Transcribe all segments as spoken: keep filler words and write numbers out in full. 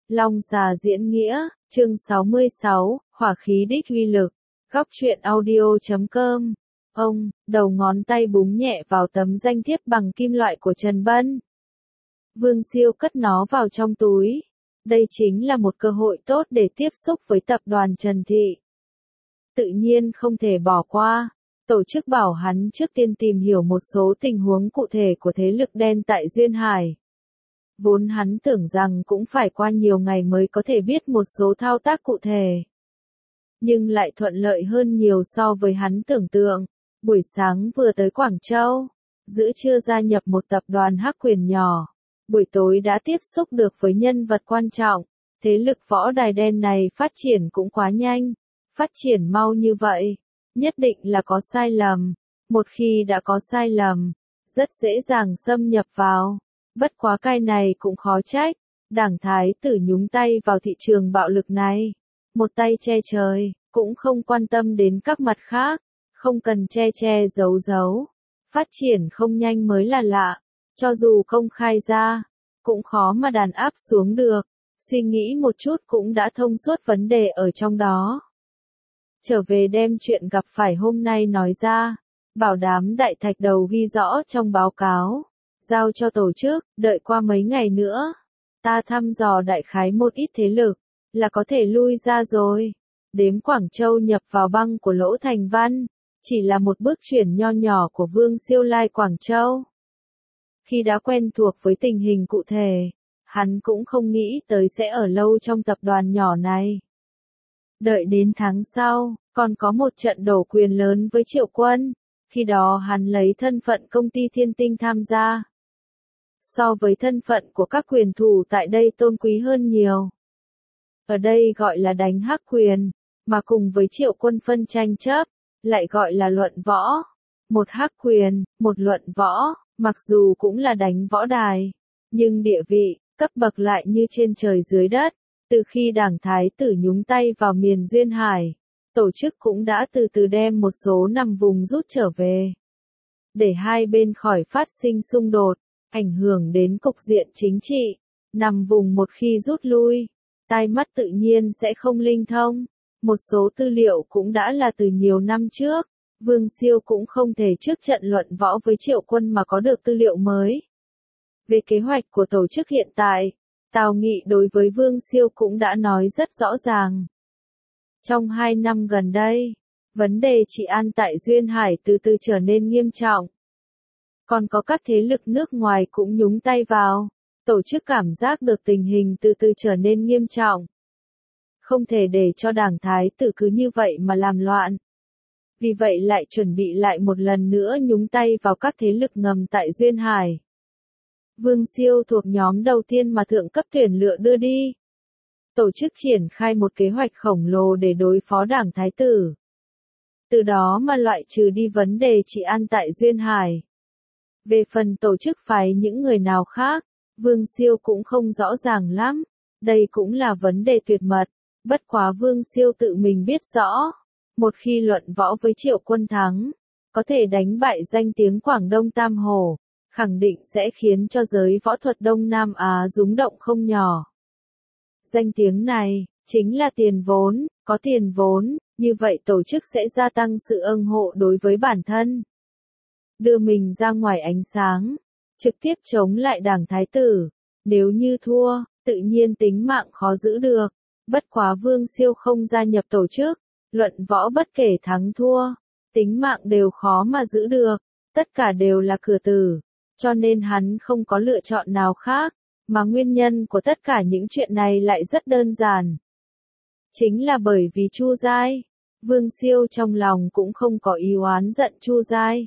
Long xà diễn nghĩa, chương sáu mươi sáu, hỏa khí đích uy lực. Góc truyện audio chấm com. Ông, đầu ngón tay búng nhẹ vào tấm danh thiếp bằng kim loại của Trần Bân. Vương Siêu cất nó vào trong túi. Đây chính là một cơ hội tốt để tiếp xúc với tập đoàn Trần Thị. Tự nhiên không thể bỏ qua. Tổ chức bảo hắn trước tiên tìm hiểu một số tình huống cụ thể của thế lực đen tại Duyên Hải. Vốn hắn tưởng rằng cũng phải qua nhiều ngày mới có thể biết một số thao tác cụ thể. Nhưng lại thuận lợi hơn nhiều so với hắn tưởng tượng. Buổi sáng vừa tới Quảng Châu, giữa trưa gia nhập một tập đoàn hắc quyền nhỏ. Buổi tối đã tiếp xúc được với nhân vật quan trọng. Thế lực võ đài đen này phát triển cũng quá nhanh. Phát triển mau như vậy, nhất định là có sai lầm. Một khi đã có sai lầm, rất dễ dàng xâm nhập vào. Bất quá cái này cũng khó trách. Đảng Thái tử nhúng tay vào thị trường bạo lực này. Một tay che trời, cũng không quan tâm đến các mặt khác. Không cần che che giấu giấu. Phát triển không nhanh mới là lạ. Cho dù công khai ra, cũng khó mà đàn áp xuống được. Suy nghĩ một chút cũng đã thông suốt vấn đề ở trong đó. Trở về đem chuyện gặp phải hôm nay nói ra. Bảo đảm đại thạch đầu ghi rõ trong báo cáo. Giao cho tổ chức, đợi qua mấy ngày nữa. Ta thăm dò đại khái một ít thế lực, là có thể lui ra rồi. Đếm Quảng Châu nhập vào băng của Lỗ Thành Văn, chỉ là một bước chuyển nho nhỏ của Vương Siêu lai Quảng Châu. Khi đã quen thuộc với tình hình cụ thể, hắn cũng không nghĩ tới sẽ ở lâu trong tập đoàn nhỏ này. Đợi đến tháng sau, còn có một trận đổ quyền lớn với Triệu Quân, khi đó hắn lấy thân phận công ty Thiên Tinh tham gia. So với thân phận của các quyền thủ tại đây tôn quý hơn nhiều. Ở đây gọi là đánh hắc quyền, mà cùng với Triệu Quân phân tranh chấp, lại gọi là luận võ. Một hắc quyền, một luận võ, mặc dù cũng là đánh võ đài, nhưng địa vị, cấp bậc lại như trên trời dưới đất. Từ khi Đảng Thái tử nhúng tay vào miền Duyên Hải, tổ chức cũng đã từ từ đem một số nằm vùng rút trở về. Để hai bên khỏi phát sinh xung đột, ảnh hưởng đến cục diện chính trị. Nằm vùng một khi rút lui, tai mắt tự nhiên sẽ không linh thông. Một số tư liệu cũng đã là từ nhiều năm trước. Vương Siêu cũng không thể trước trận luận võ với Triệu Quân mà có được tư liệu mới. Về kế hoạch của tổ chức hiện tại, Tào Nghị đối với Vương Siêu cũng đã nói rất rõ ràng. Trong hai năm gần đây, vấn đề trị an tại Duyên Hải từ từ trở nên nghiêm trọng. Còn có các thế lực nước ngoài cũng nhúng tay vào. Tổ chức cảm giác được tình hình từ từ trở nên nghiêm trọng. Không thể để cho Đảng Thái tử cứ như vậy mà làm loạn. Vì vậy lại chuẩn bị lại một lần nữa nhúng tay vào các thế lực ngầm tại Duyên Hải. Vương Siêu thuộc nhóm đầu tiên mà thượng cấp tuyển lựa đưa đi. Tổ chức triển khai một kế hoạch khổng lồ để đối phó Đảng Thái tử. Từ đó mà loại trừ đi vấn đề trị an tại Duyên Hải. Về phần tổ chức phái những người nào khác, Vương Siêu cũng không rõ ràng lắm. Đây cũng là vấn đề tuyệt mật. Bất quá Vương Siêu tự mình biết rõ. Một khi luận võ với Triệu Quân thắng, có thể đánh bại danh tiếng Quảng Đông Tam Hồ, khẳng định sẽ khiến cho giới võ thuật Đông Nam Á rúng động không nhỏ. Danh tiếng này, chính là tiền vốn, có tiền vốn, như vậy tổ chức sẽ gia tăng sự ưng hộ đối với bản thân. Đưa mình ra ngoài ánh sáng, trực tiếp chống lại Đảng Thái tử. Nếu như thua, tự nhiên tính mạng khó giữ được. Bất quá Vương Siêu không gia nhập tổ chức, luận võ bất kể thắng thua, tính mạng đều khó mà giữ được. Tất cả đều là cửa tử, cho nên hắn không có lựa chọn nào khác, mà nguyên nhân của tất cả những chuyện này lại rất đơn giản. Chính là bởi vì Chu Giai. Vương Siêu trong lòng cũng không có ý oán giận Chu Giai.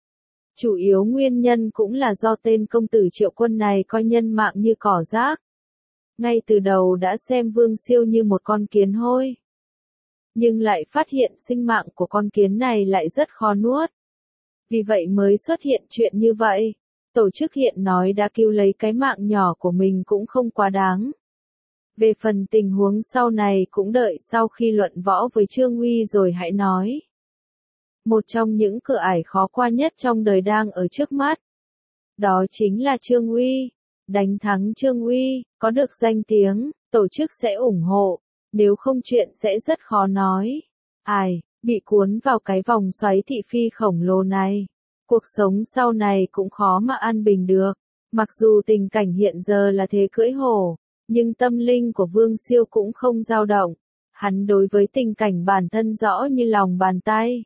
Chủ yếu nguyên nhân cũng là do tên công tử Triệu Quân này coi nhân mạng như cỏ rác. Ngay từ đầu đã xem Vương Siêu như một con kiến hôi. Nhưng lại phát hiện sinh mạng của con kiến này lại rất khó nuốt. Vì vậy mới xuất hiện chuyện như vậy. Tổ chức hiện nói đã cứu lấy cái mạng nhỏ của mình cũng không quá đáng. Về phần tình huống sau này cũng đợi sau khi luận võ với Trương Uy rồi hãy nói. Một trong những cửa ải khó qua nhất trong đời đang ở trước mắt. Đó chính là Trương Uy. Đánh thắng Trương Uy, có được danh tiếng, tổ chức sẽ ủng hộ, nếu không chuyện sẽ rất khó nói. Ai, bị cuốn vào cái vòng xoáy thị phi khổng lồ này, cuộc sống sau này cũng khó mà an bình được. Mặc dù tình cảnh hiện giờ là thế cưỡi hổ, nhưng tâm linh của Vương Siêu cũng không dao động. Hắn đối với tình cảnh bản thân rõ như lòng bàn tay.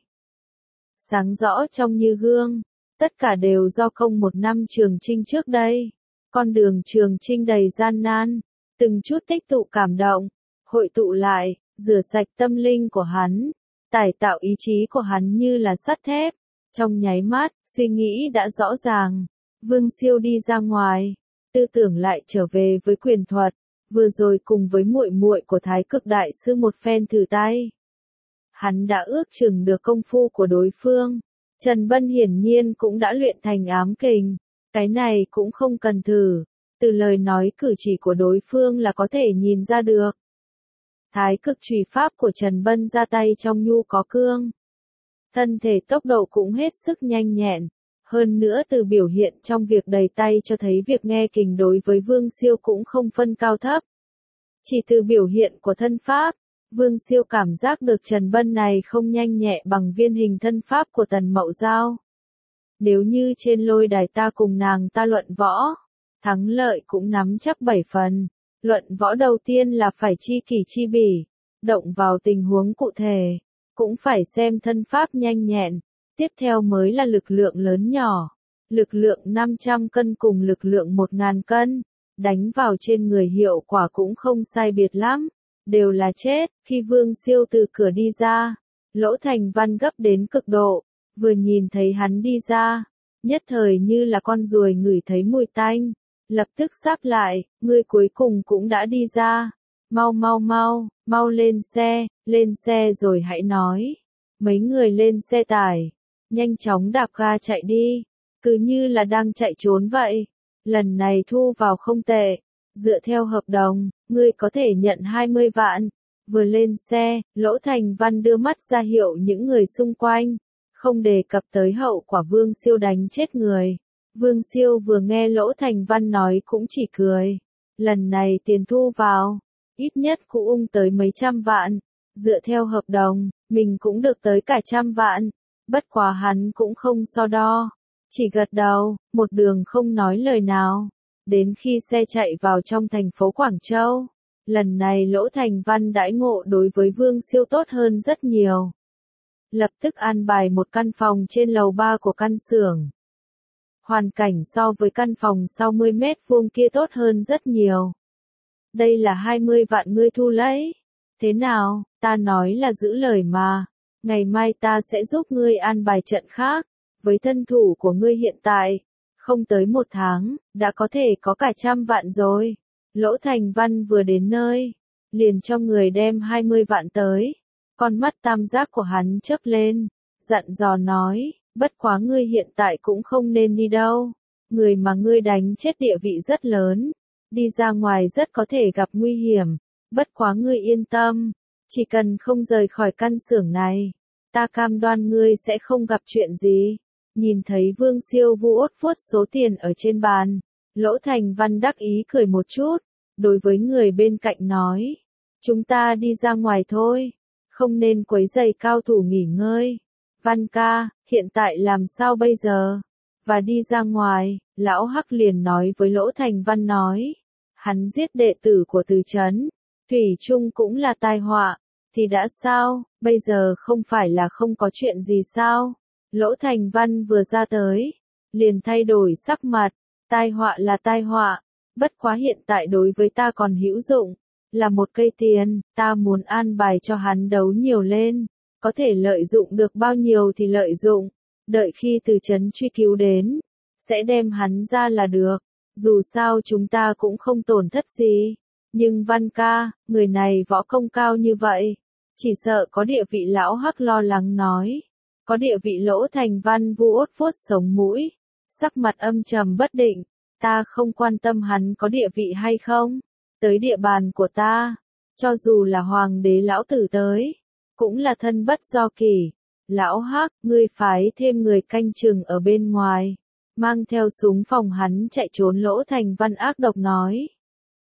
Sáng rõ trong như gương, tất cả đều do công một năm trường chinh trước đây. Con đường trường chinh đầy gian nan, từng chút tích tụ cảm động, hội tụ lại, rửa sạch tâm linh của hắn, tải tạo ý chí của hắn như là sắt thép. Trong nháy mắt, suy nghĩ đã rõ ràng. Vương Siêu đi ra ngoài, tư tưởng lại trở về với quyền thuật, vừa rồi cùng với muội muội của Thái Cực đại sư một phen thử tay. Hắn đã ước chừng được công phu của đối phương, Trần Bân hiển nhiên cũng đã luyện thành ám kình, cái này cũng không cần thử, từ lời nói cử chỉ của đối phương là có thể nhìn ra được. Thái Cực chùy pháp của Trần Bân ra tay trong nhu có cương. Thân thể tốc độ cũng hết sức nhanh nhẹn. Hơn nữa từ biểu hiện trong việc đầy tay cho thấy việc nghe kình đối với Vương Siêu cũng không phân cao thấp. Chỉ từ biểu hiện của thân pháp, Vương Siêu cảm giác được Trần Bân này không nhanh nhẹ bằng viên hình thân pháp của Tần Mậu Giao. Nếu như trên lôi đài ta cùng nàng ta luận võ, thắng lợi cũng nắm chắc bảy phần. Luận võ đầu tiên là phải chi kỷ chi bỉ, động vào tình huống cụ thể, cũng phải xem thân pháp nhanh nhẹn. Tiếp theo mới là lực lượng lớn nhỏ, lực lượng năm trăm cân cùng lực lượng một nghìn cân, đánh vào trên người hiệu quả cũng không sai biệt lắm, đều là chết. Khi Vương Siêu từ cửa đi ra, Lỗ Thành Văn gấp đến cực độ, vừa nhìn thấy hắn đi ra, nhất thời như là con ruồi ngửi thấy mùi tanh, lập tức sáp lại, ngươi cuối cùng cũng đã đi ra, mau mau mau, mau lên xe, lên xe rồi hãy nói. Mấy người lên xe tải, nhanh chóng đạp ga chạy đi, cứ như là đang chạy trốn vậy. Lần này thu vào không tệ, dựa theo hợp đồng, ngươi có thể nhận hai mươi vạn. Vừa lên xe, Lỗ Thành Văn đưa mắt ra hiệu những người xung quanh, không đề cập tới hậu quả Vương Siêu đánh chết người. Vương Siêu vừa nghe Lỗ Thành Văn nói cũng chỉ cười. Lần này tiền thu vào, ít nhất cũng tới mấy trăm vạn. Dựa theo hợp đồng, mình cũng được tới cả trăm vạn. Bất quá hắn cũng không so đo, chỉ gật đầu, một đường không nói lời nào. Đến khi xe chạy vào trong thành phố Quảng Châu, lần này Lỗ Thành Văn đãi ngộ đối với Vương Siêu tốt hơn rất nhiều. Lập tức an bài một căn phòng trên lầu ba của căn xưởng. Hoàn cảnh so với căn phòng sáu mươi mét vuông kia tốt hơn rất nhiều. Đây là hai mươi vạn ngươi thu lấy. Thế nào, ta nói là giữ lời mà. Ngày mai ta sẽ giúp ngươi an bài trận khác. Với thân thủ của ngươi hiện tại, không tới một tháng, đã có thể có cả trăm vạn rồi. Lỗ Thành Văn vừa đến nơi, liền cho người đem hai mươi vạn tới. Con mắt tam giác của hắn chớp lên, dặn dò nói, bất quá ngươi hiện tại cũng không nên đi đâu. Người mà ngươi đánh chết địa vị rất lớn, đi ra ngoài rất có thể gặp nguy hiểm. Bất quá ngươi yên tâm, chỉ cần không rời khỏi căn xưởng này, ta cam đoan ngươi sẽ không gặp chuyện gì. Nhìn thấy Vương Siêu vu ốt vuốt số tiền ở trên bàn, Lỗ Thành Văn đắc ý cười một chút, đối với người bên cạnh nói, chúng ta đi ra ngoài thôi, không nên quấy rầy cao thủ nghỉ ngơi. Văn ca, hiện tại làm sao bây giờ? Và đi ra ngoài, Lão Hắc liền nói với Lỗ Thành Văn nói, hắn giết đệ tử của Từ Trấn, thủy chung cũng là tai họa, thì đã sao, bây giờ không phải là không có chuyện gì sao? Lỗ Thành Văn vừa ra tới, liền thay đổi sắc mặt, tai họa là tai họa, bất quá hiện tại đối với ta còn hữu dụng, là một cây tiền, ta muốn an bài cho hắn đấu nhiều lên, có thể lợi dụng được bao nhiêu thì lợi dụng, đợi khi Từ Trấn truy cứu đến, sẽ đem hắn ra là được, dù sao chúng ta cũng không tổn thất gì, nhưng Văn ca, người này võ công cao như vậy, chỉ sợ có địa vị. Lão Hắc lo lắng nói. Có địa vị. Lỗ Thành Văn vu ốt vuốt sống mũi, sắc mặt âm trầm bất định, ta không quan tâm hắn có địa vị hay không, tới địa bàn của ta, cho dù là hoàng đế lão tử tới, cũng là thân bất do kỷ. Lão Hắc, ngươi phái thêm người canh chừng ở bên ngoài, mang theo súng phòng hắn chạy trốn. Lỗ Thành Văn ác độc nói.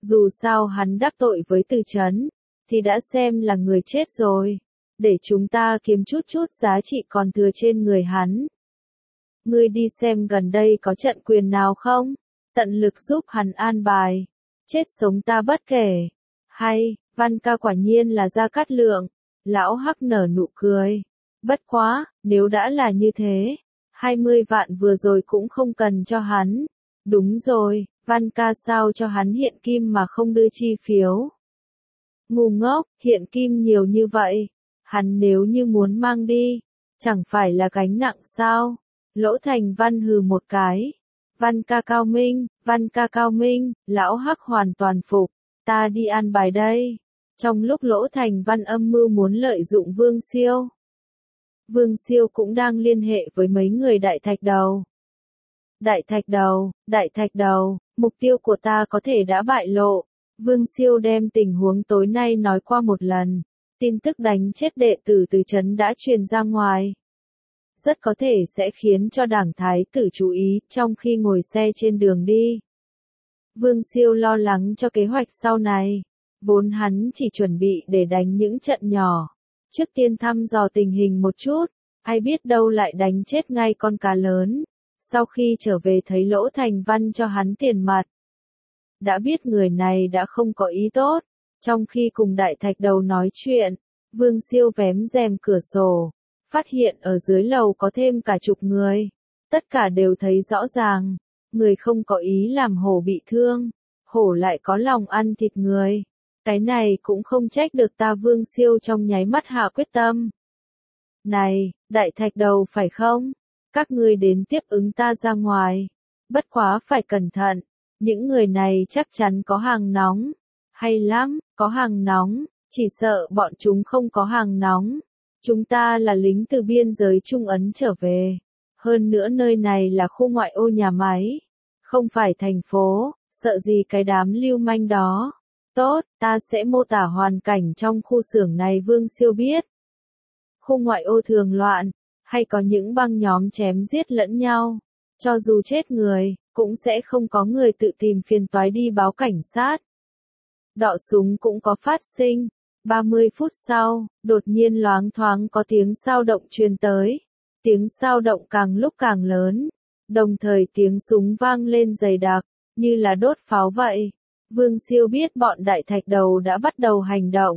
Dù sao hắn đắc tội với Từ Chấn, thì đã xem là người chết rồi. Để chúng ta kiếm chút chút giá trị còn thừa trên người hắn. Ngươi đi xem gần đây có trận quyền nào không? Tận lực giúp hắn an bài. Chết sống ta bất kể. Hay, Văn ca quả nhiên là Gia Cát Lượng. Lão Hắc nở nụ cười. Bất quá, nếu đã là như thế, hai mươi vạn vừa rồi cũng không cần cho hắn. Đúng rồi, Văn ca sao cho hắn hiện kim mà không đưa chi phiếu? Ngu ngốc, hiện kim nhiều như vậy. Hắn nếu như muốn mang đi, chẳng phải là gánh nặng sao? Lỗ Thành Văn hừ một cái. Văn ca cao minh, Văn ca cao minh, lão Hắc hoàn toàn phục. Ta đi an bài đây. Trong lúc Lỗ Thành Văn âm mưu muốn lợi dụng Vương Siêu, Vương Siêu cũng đang liên hệ với mấy người Đại Thạch Đầu. Đại Thạch Đầu, Đại Thạch Đầu, mục tiêu của ta có thể đã bại lộ. Vương Siêu đem tình huống tối nay nói qua một lần. Tin tức đánh chết đệ tử Từ Chấn đã truyền ra ngoài. Rất có thể sẽ khiến cho Đảng Thái tử chú ý trong khi ngồi xe trên đường đi. Vương Siêu lo lắng cho kế hoạch sau này. Vốn hắn chỉ chuẩn bị để đánh những trận nhỏ. Trước tiên thăm dò tình hình một chút, ai biết đâu lại đánh chết ngay con cá lớn. Sau khi trở về thấy Lỗ Thành Văn cho hắn tiền mặt. Đã biết người này đã không có ý tốt. Trong khi cùng Đại Thạch Đầu nói chuyện, Vương Siêu vém rèm cửa sổ. Phát hiện ở dưới lầu có thêm cả chục người. Tất cả đều thấy rõ ràng. Người không có ý làm hổ bị thương. Hổ lại có lòng ăn thịt người. Cái này cũng không trách được ta. Vương Siêu trong nháy mắt hạ quyết tâm. Này, Đại Thạch Đầu phải không? Các ngươi đến tiếp ứng ta ra ngoài. Bất quá phải cẩn thận. Những người này chắc chắn có hàng nóng. Hay lắm, có hàng nóng. Chỉ sợ bọn chúng không có hàng nóng. Chúng ta là lính từ biên giới Trung Ấn trở về. Hơn nữa nơi này là khu ngoại ô nhà máy. Không phải thành phố, sợ gì cái đám lưu manh đó. Tốt, ta sẽ mô tả hoàn cảnh trong khu xưởng này. Vương Siêu biết. Khu ngoại ô thường loạn, hay có những băng nhóm chém giết lẫn nhau. Cho dù chết người, cũng sẽ không có người tự tìm phiền toái đi báo cảnh sát. Đọ súng cũng có phát sinh. ba mươi phút sau, đột nhiên loáng thoáng có tiếng sao động truyền tới. Tiếng sao động càng lúc càng lớn. Đồng thời tiếng súng vang lên dày đặc, như là đốt pháo vậy. Vương Siêu biết bọn Đại Thạch Đầu đã bắt đầu hành động.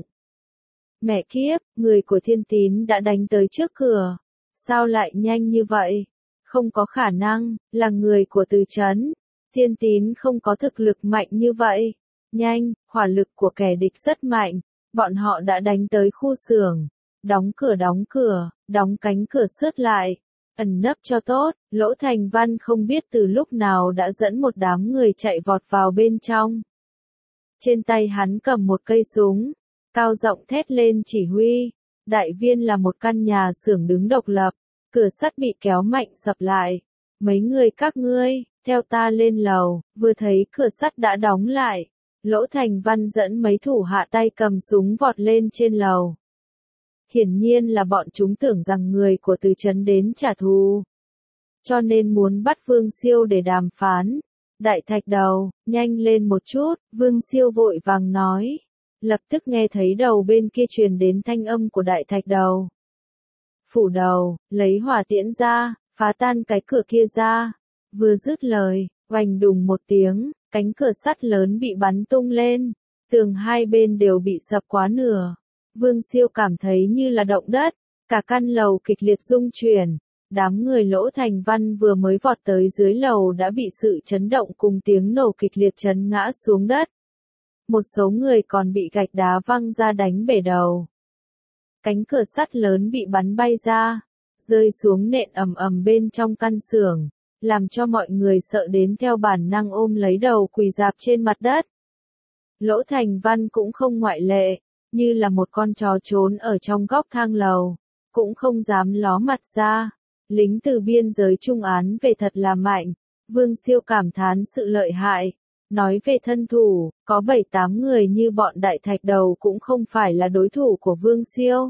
Mẹ kiếp, người của Thiên Tín đã đánh tới trước cửa. Sao lại nhanh như vậy? Không có khả năng, là người của Từ Chấn. Thiên Tín không có thực lực mạnh như vậy. Nhanh, hỏa lực của kẻ địch rất mạnh. Bọn họ đã đánh tới khu xưởng. Đóng cửa đóng cửa, đóng cánh cửa sướt lại. Ẩn nấp cho tốt. Lỗ Thành Văn không biết từ lúc nào đã dẫn một đám người chạy vọt vào bên trong. Trên tay hắn cầm một cây súng. Cao giọng thét lên chỉ huy. Đại viên là một căn nhà xưởng đứng độc lập. Cửa sắt bị kéo mạnh sập lại. Mấy người các ngươi, theo ta lên lầu. Vừa thấy cửa sắt đã đóng lại. Lỗ Thành Văn dẫn mấy thủ hạ tay cầm súng vọt lên trên lầu. Hiển nhiên là bọn chúng tưởng rằng người của Từ Chấn đến trả thù. Cho nên muốn bắt Vương Siêu để đàm phán. Đại Thạch Đầu, nhanh lên một chút, Vương Siêu vội vàng nói. Lập tức nghe thấy đầu bên kia truyền đến thanh âm của Đại Thạch Đầu. Phủ Đầu, lấy hỏa tiễn ra, phá tan cái cửa kia ra. Vừa dứt lời, oành đùng một tiếng, cánh cửa sắt lớn bị bắn tung lên. Tường hai bên đều bị sập quá nửa. Vương Siêu cảm thấy như là động đất. Cả căn lầu kịch liệt rung chuyển. Đám người Lỗ Thành Văn vừa mới vọt tới dưới lầu đã bị sự chấn động cùng tiếng nổ kịch liệt chấn ngã xuống đất. Một số người còn bị gạch đá văng ra đánh bể đầu. Cánh cửa sắt lớn bị bắn bay ra, rơi xuống nện ầm ầm bên trong căn xưởng, làm cho mọi người sợ đến theo bản năng ôm lấy đầu quỳ rạp trên mặt đất. Lỗ Thành Văn cũng không ngoại lệ, như là một con chó trốn ở trong góc thang lầu, cũng không dám ló mặt ra. Lính từ biên giới Trung Án về thật là mạnh. Vương Siêu cảm thán sự lợi hại. Nói về thân thủ, có bảy tám người như bọn Đại Thạch Đầu cũng không phải là đối thủ của Vương Siêu.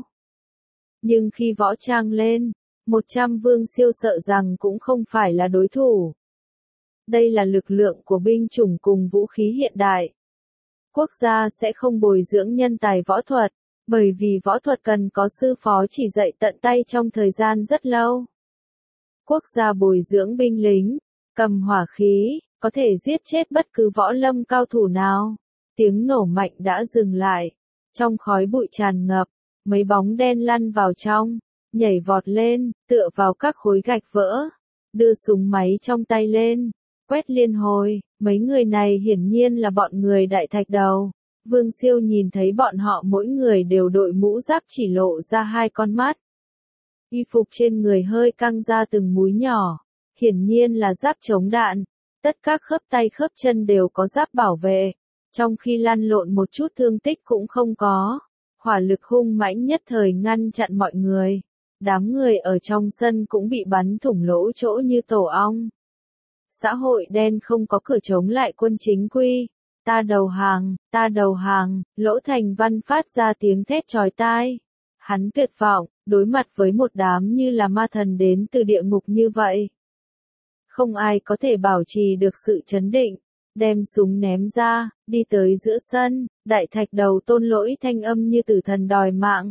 Nhưng khi võ trang lên, một trăm Vương Siêu sợ rằng cũng không phải là đối thủ. Đây là lực lượng của binh chủng cùng vũ khí hiện đại. Quốc gia sẽ không bồi dưỡng nhân tài võ thuật, bởi vì võ thuật cần có sư phó chỉ dạy tận tay trong thời gian rất lâu. Quốc gia bồi dưỡng binh lính, cầm hỏa khí, có thể giết chết bất cứ võ lâm cao thủ nào. Tiếng nổ mạnh đã dừng lại. Trong khói bụi tràn ngập, mấy bóng đen lăn vào trong, nhảy vọt lên, tựa vào các khối gạch vỡ, đưa súng máy trong tay lên, quét liên hồi. Mấy người này hiển nhiên là bọn người Đại Thạch Đầu. Vương Siêu nhìn thấy bọn họ mỗi người đều đội mũ giáp chỉ lộ ra hai con mắt. Y phục trên người hơi căng ra từng múi nhỏ, hiển nhiên là giáp chống đạn. Tất các khớp tay khớp chân đều có giáp bảo vệ, trong khi lăn lộn một chút thương tích cũng không có. Hỏa lực hung mãnh nhất thời ngăn chặn mọi người. Đám người ở trong sân cũng bị bắn thủng lỗ chỗ như tổ ong. Xã hội đen không có cửa chống lại quân chính quy. Ta đầu hàng, ta đầu hàng, Lỗ Thành Văn phát ra tiếng thét chói tai. Hắn tuyệt vọng, đối mặt với một đám như là ma thần đến từ địa ngục như vậy. Không ai có thể bảo trì được sự chấn định, đem súng ném ra, đi tới giữa sân, Đại Thạch Đầu tôn lỗi thanh âm như tử thần đòi mạng.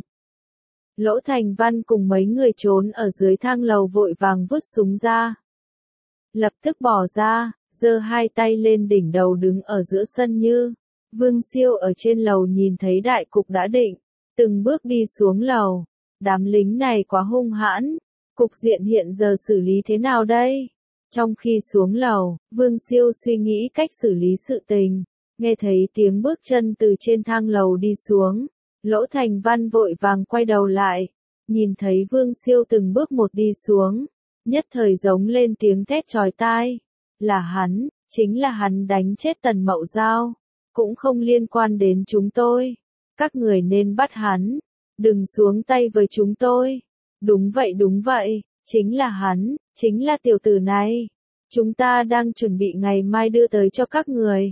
Lỗ Thành Văn cùng mấy người trốn ở dưới thang lầu vội vàng vứt súng ra. Lập tức bỏ ra, giơ hai tay lên đỉnh đầu đứng ở giữa sân như. Vương Siêu ở trên lầu nhìn thấy đại cục đã định, từng bước đi xuống lầu. Đám lính này quá hung hãn, cục diện hiện giờ xử lý thế nào đây? Trong khi xuống lầu, Vương Siêu suy nghĩ cách xử lý sự tình, nghe thấy tiếng bước chân từ trên thang lầu đi xuống. Lỗ Thành Văn vội vàng quay đầu lại, nhìn thấy Vương Siêu từng bước một đi xuống, nhất thời giống lên tiếng thét chói tai. Là hắn, chính là hắn đánh chết Tần Mậu Giao, cũng không liên quan đến chúng tôi. Các người nên bắt hắn, đừng xuống tay với chúng tôi. Đúng vậy đúng vậy, chính là hắn, chính là tiểu tử này. Chúng ta đang chuẩn bị ngày mai đưa tới cho các người.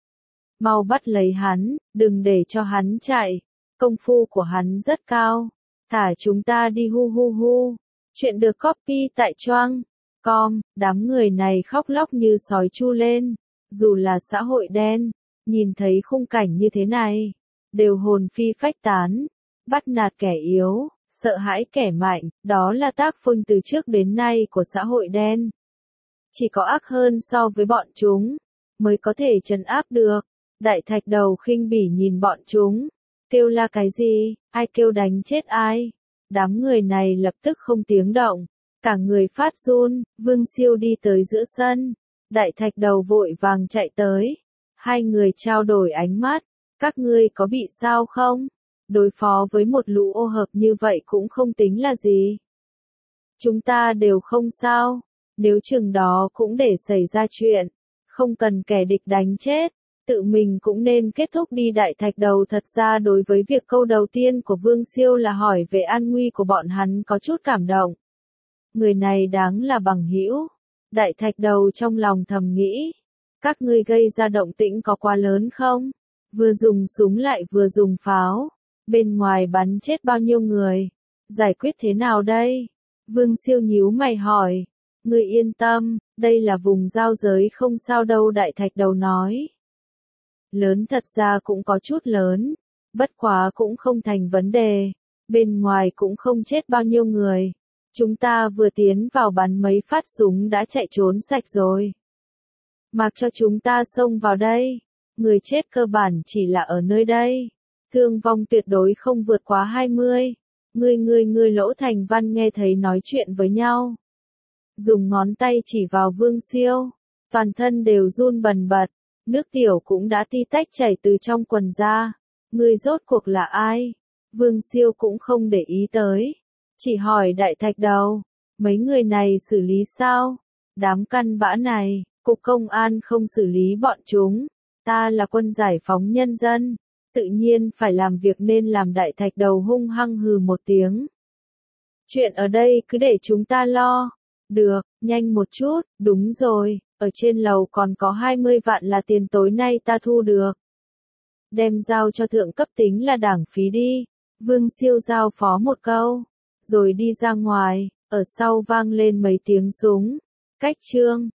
Mau bắt lấy hắn, đừng để cho hắn chạy. Công phu của hắn rất cao. Thả chúng ta đi hu hu hu. Chuyện được copy tại choang com. Đám người này khóc lóc như sói chu lên. Dù là xã hội đen, nhìn thấy khung cảnh như thế này, đều hồn phi phách tán. Bắt nạt kẻ yếu, sợ hãi kẻ mạnh, đó là tác phong từ trước đến nay của xã hội đen. Chỉ có ác hơn so với bọn chúng, mới có thể trấn áp được. Đại Thạch Đầu khinh bỉ nhìn bọn chúng. Kêu là cái gì, ai kêu đánh chết ai. Đám người này lập tức không tiếng động, cả người phát run. Vương Siêu đi tới giữa sân, Đại Thạch Đầu vội vàng chạy tới. Hai người trao đổi ánh mắt, các ngươi có bị sao không? Đối phó với một lũ ô hợp như vậy cũng không tính là gì. Chúng ta đều không sao, nếu chừng đó cũng để xảy ra chuyện, không cần kẻ địch đánh chết. Tự mình cũng nên kết thúc đi. Đại Thạch Đầu thật ra đối với việc câu đầu tiên của Vương Siêu là hỏi về an nguy của bọn hắn có chút cảm động. Người này đáng là bằng hữu. Đại Thạch Đầu trong lòng thầm nghĩ, các ngươi gây ra động tĩnh có quá lớn không? Vừa dùng súng lại vừa dùng pháo, bên ngoài bắn chết bao nhiêu người? Giải quyết thế nào đây? Vương Siêu nhíu mày hỏi. Ngươi yên tâm, đây là vùng giao giới không sao đâu. Đại Thạch Đầu nói. Lớn thật ra cũng có chút lớn, bất quá cũng không thành vấn đề, bên ngoài cũng không chết bao nhiêu người. Chúng ta vừa tiến vào bắn mấy phát súng đã chạy trốn sạch rồi. Mặc cho chúng ta xông vào đây, người chết cơ bản chỉ là ở nơi đây, thương vong tuyệt đối không vượt quá hai mươi. Ngươi ngươi ngươi Lỗ Thành Văn nghe thấy nói chuyện với nhau, dùng ngón tay chỉ vào Vương Siêu, toàn thân đều run bần bật. Nước tiểu cũng đã ti tách chảy từ trong quần ra. Ngươi rốt cuộc là ai? Vương Siêu cũng không để ý tới, chỉ hỏi Đại Thạch Đầu, mấy người này xử lý sao? Đám căn bã này, cục công an không xử lý bọn chúng. Ta là quân giải phóng nhân dân, tự nhiên phải làm việc nên làm. Đại Thạch Đầu hung hăng hừ một tiếng. Chuyện ở đây cứ để chúng ta lo. Được, nhanh một chút, đúng rồi. Ở trên lầu còn có hai mươi vạn là tiền tối nay ta thu được. Đem giao cho thượng cấp tính là đảng phí đi. Vương Siêu giao phó một câu, rồi đi ra ngoài. Ở sau vang lên mấy tiếng súng. Cách chương